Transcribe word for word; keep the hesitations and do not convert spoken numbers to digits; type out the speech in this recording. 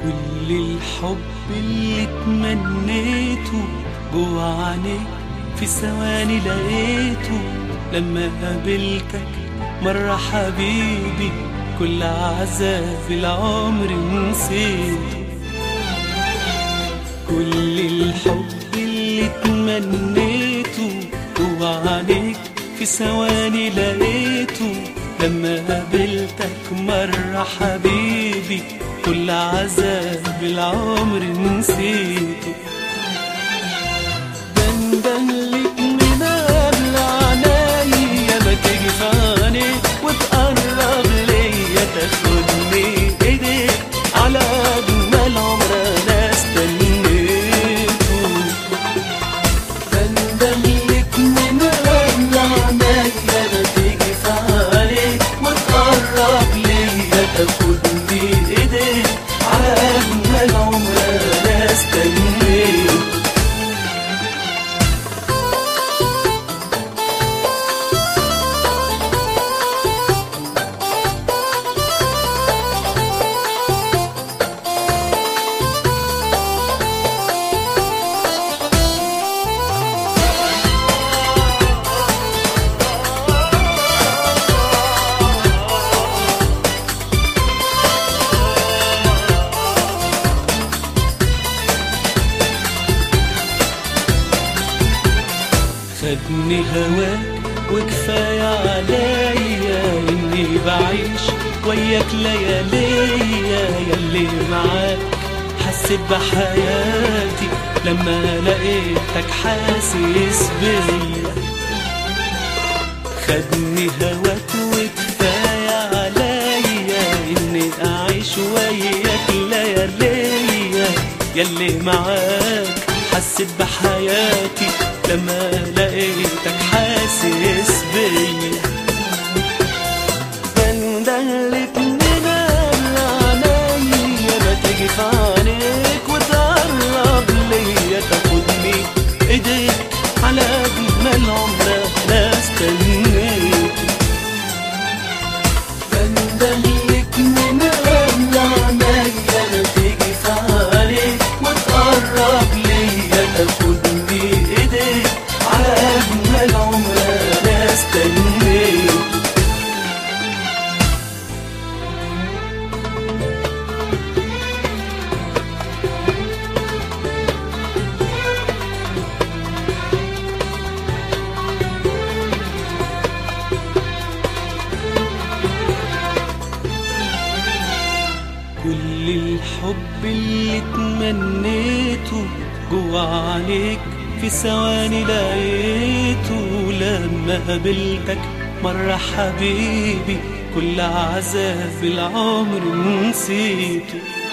كل الحب اللي تمنيته جوا عينيك في ثواني لقيته لما قابلتك مرة حبيبي، كل عذاب العمر نسيته. كل الحب اللي تمنيته جوا عينيك في ثواني لقيته لما قابلتك مرة حبيبي، كل عذاب العمر نسيته. بندهلك من قبل عنايا ما تيجي في عينيك وتقرب ليا تاخدني ايديك على اجمل عمر انا استنيته. بندهلك من قبل عنايا ما تيجي في عينيك وتقرب ليا تاخدني ايديك على اجمل عمر انا استنيته. خدني هواك وكفاية عليا اني بعيش وياك لياليا، ياللي معاك حسيت بحياتي لما لقيتك حاسس بيا. خدني هواك وكفاية عليا اني اعيش وياك لياليا، ياللي معاك حسيت بحياتي لما لقيتك حاسس بيا. بندهلك من قبل عنايا ما تيجي في عينيك وتقرب ليا تاخدني ايديك على اجمل عمر انا استنيته. بندهلك من قبل عنايا ما تيجي في عينيك وتقرب ليا تاخدني ايديك على اجمل عمر انا استنيته. كل الحب اللي تمنيته جوا عينيك في ثواني لقيته لما قابلتك مرة حبيبي، كل عذاب العمر نسيته.